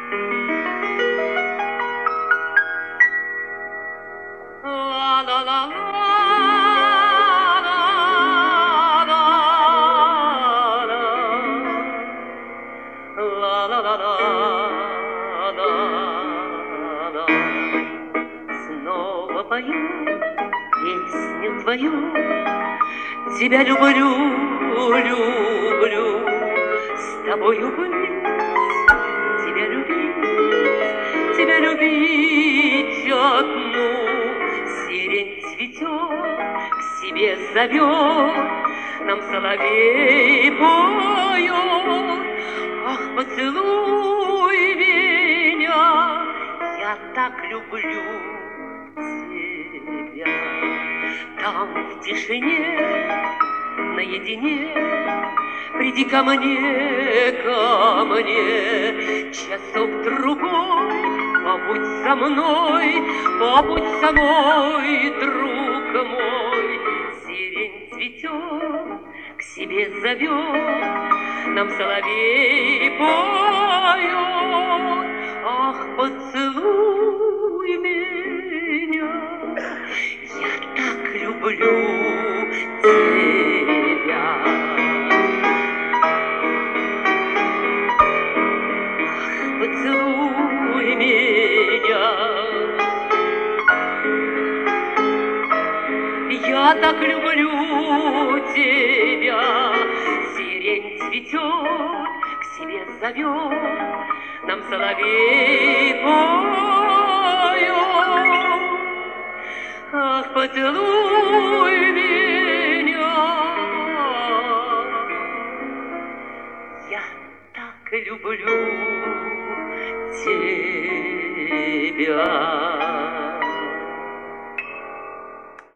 Снова пою песню твою, тебя люблю, люблю, с тобою быть, тебя любить одну. Сирень цветет, к себе зовет, нам соловей поет. Ах, поцелуй меня, я так люблю тебя. Там в тишине, наедине, приди ко мне, часок другой, побудь со мной, друг мой. Сирень цветет, к себе зовет, нам соловей поет. Ах, поцелуй меня, я так люблю тебя. Ах, поцелуй меня, я так люблю тебя. Сирень цветет, к себе зовет, нам соловей поет. Ах, поцелуй меня, я так люблю тебя.